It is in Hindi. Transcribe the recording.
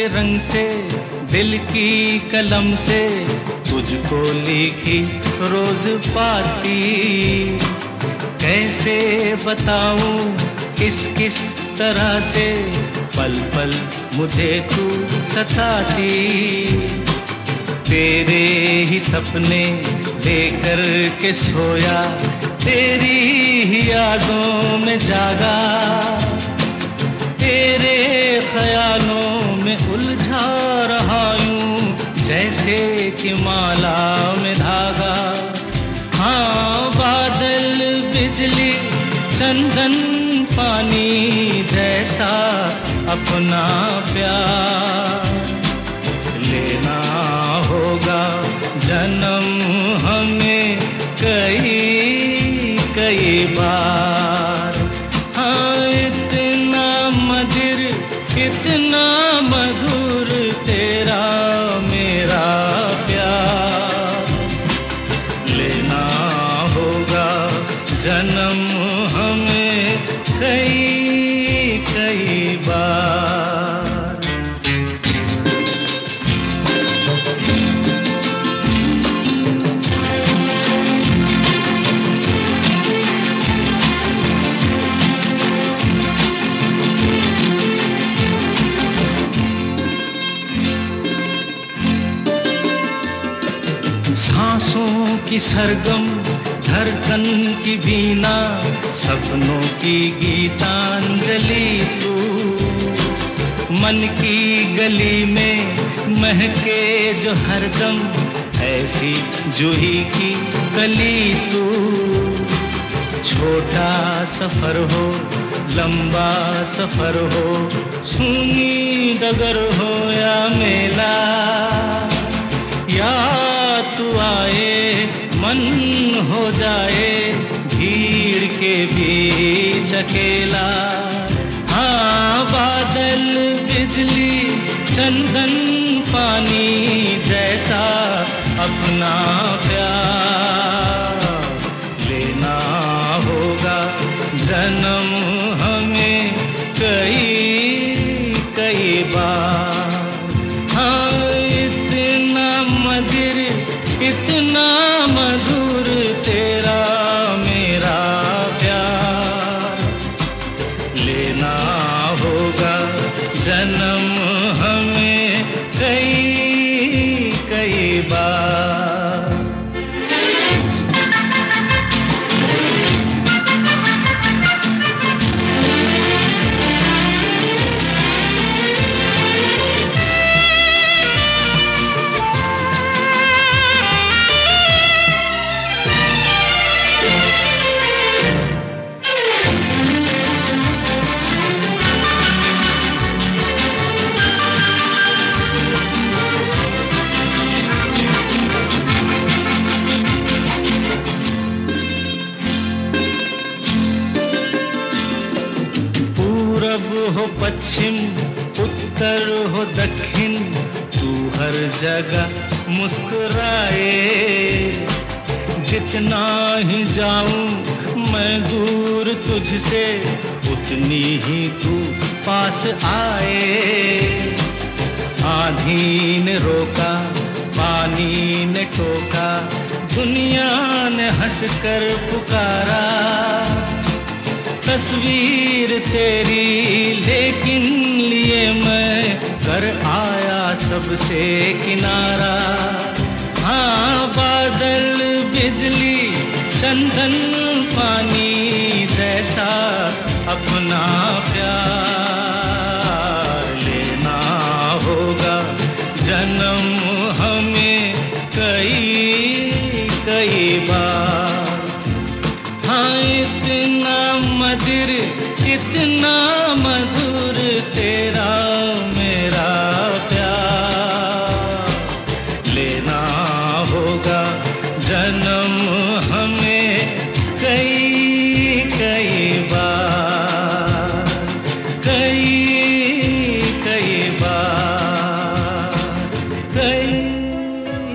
के रंग से, दिल की कलम से तुझको लिखी रोज पाती। कैसे बताऊं किस किस तरह से पल पल मुझे तू सताती। तेरे ही सपने लेकर के सोया, तेरी ही यादों में जागा, तेरे ख्यालों में उलझा रहा यूं जैसे कि माला में धागा। हाँ, बादल बिजली चंदन पानी जैसा अपना प्यार लेना होगा जन्म हमें कई कई बार। हाँ, इतना मधुर इतना मधुर तेरा मेरा प्यार लेना होगा जन्म हमें कई कई बार। सांसों की सरगम धड़कन की वीणा, सपनों की गीतांजलि तू। मन की गली में महके जो हरदम ऐसी जूही की कली तू। छोटा सफर हो लंबा सफर हो, सूनी डगर हो या मेला, या तू आए मन हो जाए भीड़ के बीच अकेला। हाँ, बादल बिजली चंदन पानी जैसा अपना प्यार लेना होगा जन्म हमें कई कई बार। हाँ, इतना मधुर इतना मधुर तेरा मेरा प्यार लेना होगा जन्म हमें कई कई बार। हो पश्चिम उत्तर हो दक्षिण, तू हर जगह मुस्कुराए। जितना ही जाऊं मैं दूर तुझसे, उतनी ही तू पास आए। आंधी ने रोका पानी ने टोका, दुनिया ने हंसकर पुकारा। तस्वीर तेरी लेकिन लिए मैं कर आया सबसे किनारा। हाँ, बादल बिजली चंदन पानी जैसा अपना प्यार लेना होगा जन्म हमें कई कई बार। हाँ, इतना मधुर इतना मधुर तेरा मेरा प्यार लेना होगा जन्म